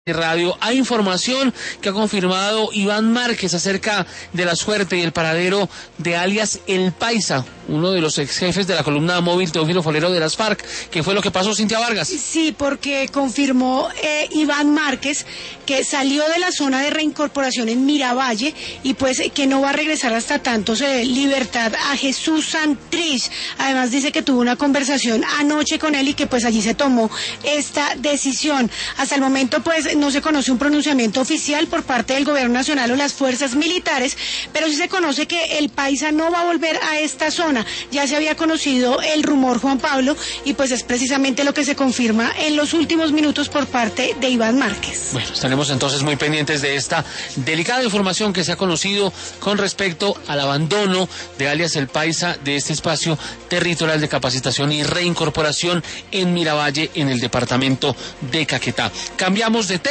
Radio. Hay información que ha confirmado Iván Márquez acerca de la suerte y el paradero de alias El Paisa, uno de los ex jefes de la columna móvil Teófilo Forero de las FARC. ¿Qué fue lo que pasó, Cintia Vargas? Sí, porque confirmó Iván Márquez que salió de la zona de reincorporación en Miravalle y pues que no va a regresar hasta tanto se dé libertad a Jesús Santrich. Además dice que tuvo una conversación anoche con él y que pues allí se tomó esta decisión. Hasta el momento pues no se conoce un pronunciamiento oficial por parte del gobierno nacional o las fuerzas militares, pero sí se conoce que El Paisa no va a volver a esta zona. Ya se había conocido el rumor, Juan Pablo, y pues es precisamente lo que se confirma en los últimos minutos por parte de Iván Márquez. Bueno, estaremos entonces muy pendientes de esta delicada información que se ha conocido con respecto al abandono de alias El Paisa de este espacio territorial de capacitación y reincorporación en Miravalle, en el departamento de Caquetá. Cambiamos de tema.